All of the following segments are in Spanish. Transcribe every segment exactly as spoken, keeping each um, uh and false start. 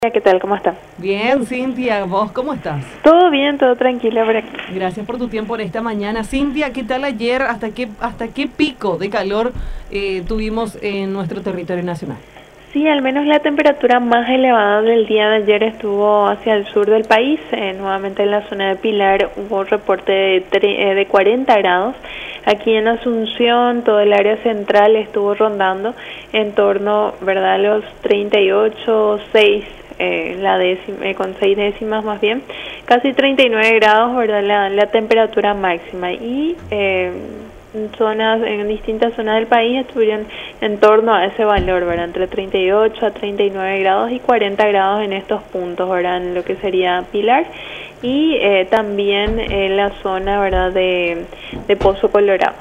¿Qué tal? ¿Cómo está? Bien, Cintia, ¿vos cómo estás? Todo bien, todo tranquilo por aquí. Gracias por tu tiempo en esta mañana. Cintia, ¿qué tal ayer? ¿Hasta qué, hasta qué pico de calor eh, tuvimos en nuestro territorio nacional? Sí, al menos la temperatura más elevada del día de ayer estuvo hacia el sur del país. Eh, nuevamente en la zona de Pilar hubo reporte de, eh, de cuarenta grados. Aquí en Asunción, todo el área central estuvo rondando en torno, ¿verdad?, a los treinta y ocho, seis, eh, la décima, eh, con seis décimas más bien, casi treinta y nueve grados, ¿verdad?, la, la temperatura máxima. Y eh, en zonas, en distintas zonas del país estuvieron en torno a ese valor, ¿verdad?, entre treinta y ocho a treinta y nueve grados y cuarenta grados en estos puntos, ¿verdad?, en lo que sería Pilar y eh, también en la zona, ¿verdad?, de, de Pozo Colorado.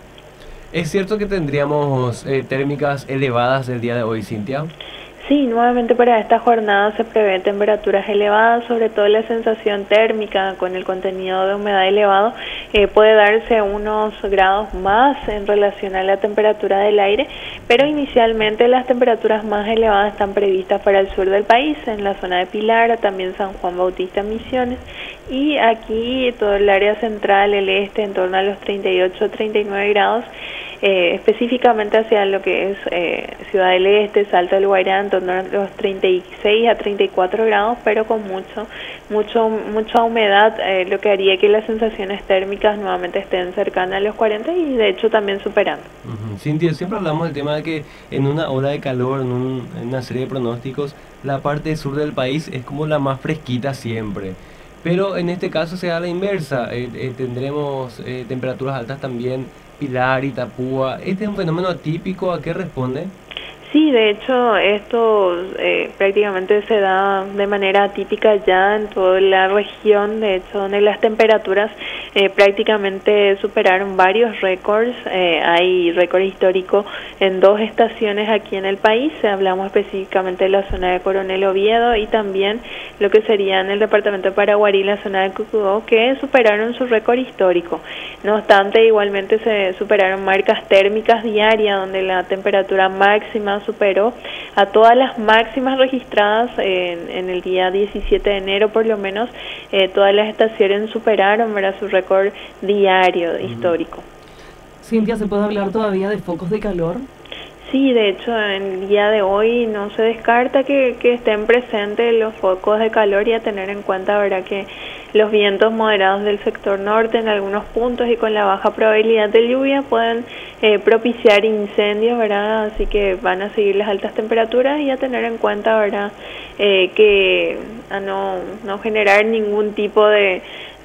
¿Es cierto que tendríamos eh, térmicas elevadas el día de hoy, Cintia? Sí, nuevamente para esta jornada se prevé temperaturas elevadas, sobre todo la sensación térmica con el contenido de humedad elevado eh, puede darse unos grados más en relación a la temperatura del aire, pero inicialmente las temperaturas más elevadas están previstas para el sur del país, en la zona de Pilar, también San Juan Bautista, Misiones, y aquí todo el área central, el este, en torno a los treinta y ocho a treinta y nueve grados. Eh, específicamente hacia lo que es eh, Ciudad del Este, Salto del Guairá, en torno a los treinta y seis a treinta y cuatro grados, pero con mucho, mucho, mucha humedad, eh, lo que haría que las sensaciones térmicas nuevamente estén cercanas a los cuarenta y de hecho también superando. Uh-huh. Cintia, siempre hablamos del tema de que en una ola de calor, en, un, en una serie de pronósticos, la parte sur del país es como la más fresquita siempre. Pero en este caso se da la inversa, eh, eh, tendremos eh, temperaturas altas también, Pilar, Itapúa. ¿Este es un fenómeno atípico? ¿A qué responde? Sí, de hecho esto eh, prácticamente se da de manera atípica ya en toda la región, de hecho donde las temperaturas eh, prácticamente superaron varios récords. Eh, hay récord histórico en dos estaciones aquí en el país, hablamos específicamente de la zona de Coronel Oviedo y también lo que sería en el departamento de Paraguarí, la zona de Cucubó, que superaron su récord histórico. No obstante, igualmente se superaron marcas térmicas diarias donde la temperatura máxima superó a todas las máximas registradas en, en el día diecisiete de enero, por lo menos eh, todas las estaciones superaron, ¿verdad?, su récord diario uh-huh. histórico. Cintia, ¿se puede hablar todavía de focos de calor? Sí, de hecho, en el día de hoy no se descarta que, que estén presentes los focos de calor y a tener en cuenta, ¿verdad?, que los vientos moderados del sector norte en algunos puntos y con la baja probabilidad de lluvia pueden eh, propiciar incendios, ¿verdad? Así que van a seguir las altas temperaturas y a tener en cuenta, ¿verdad?, eh, que a no, no generar ningún tipo de,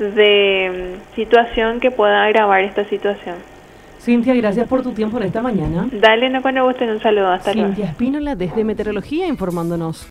de situación que pueda agravar esta situación. Cintia, gracias por tu tiempo en esta mañana. Dale, no cuando gusten, un saludo, hasta luego. Cintia Espínola desde Meteorología informándonos.